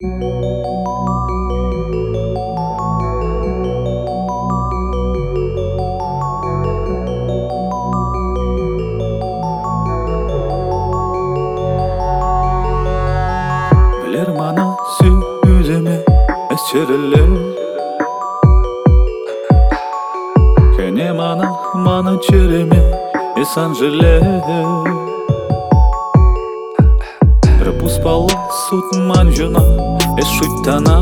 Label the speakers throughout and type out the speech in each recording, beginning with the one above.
Speaker 1: Bilir mana süydeme esçerele Kene mana çereme esanjele Пропускала суд манжуна эшуттана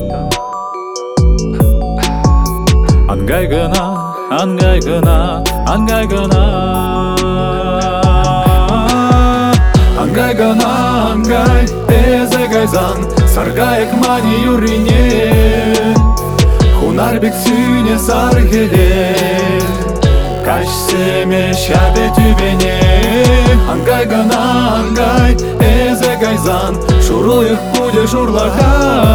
Speaker 1: Ангай гына Ангай эзе гайзан Саргайык мани юрине Хунар бек сүйне саргеле Кашсеме шабе түбене Ангай эзе гайзан Шуруйық буде журлаға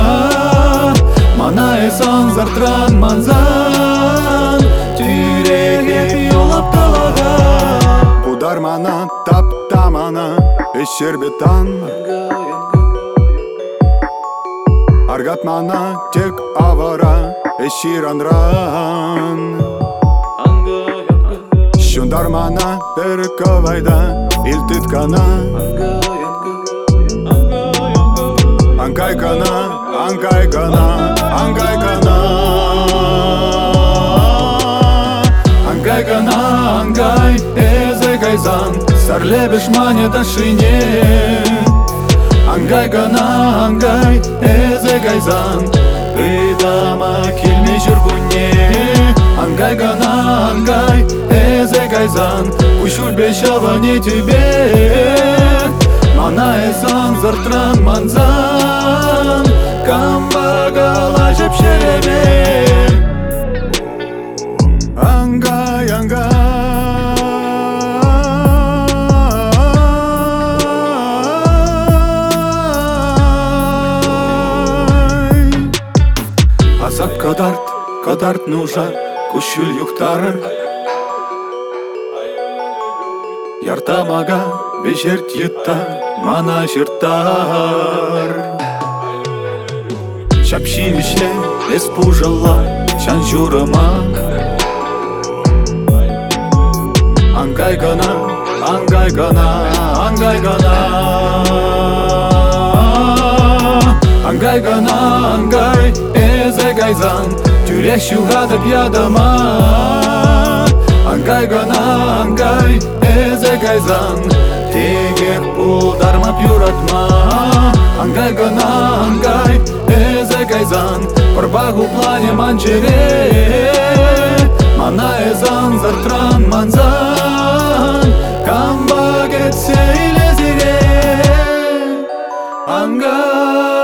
Speaker 1: Мана эсан зартран манзан Түйреге йолап талаға
Speaker 2: Удар мана таптамана Эшербетан Аргат мана тек авара Эширанран Шундар мана перковайда Илтыткана Ангай гана
Speaker 1: Ангай эзе гайзан Сарлебеш мане дашине Ангай эзе гайзан Ыдама келме жүргуне Ангай эзе гайзан Кушур бешава не тебе Мана эсан зартран манзан Камбагала жеп шеребе
Speaker 2: Ангай
Speaker 1: Азап кадарт нужа Кушул юктарыр Яртамага бешерт йытта Мана жыртар Шапшимишле эс пужала Шан журыма Ангай гана эзе гайзан Тюрек шугадып ядама Ангай эзе гайзан Тегер пулдармап юратма Ангай эзе гайзан Пырбагу плане манчере Мана эзан зартран манзан Камбагет сейлезире Ангай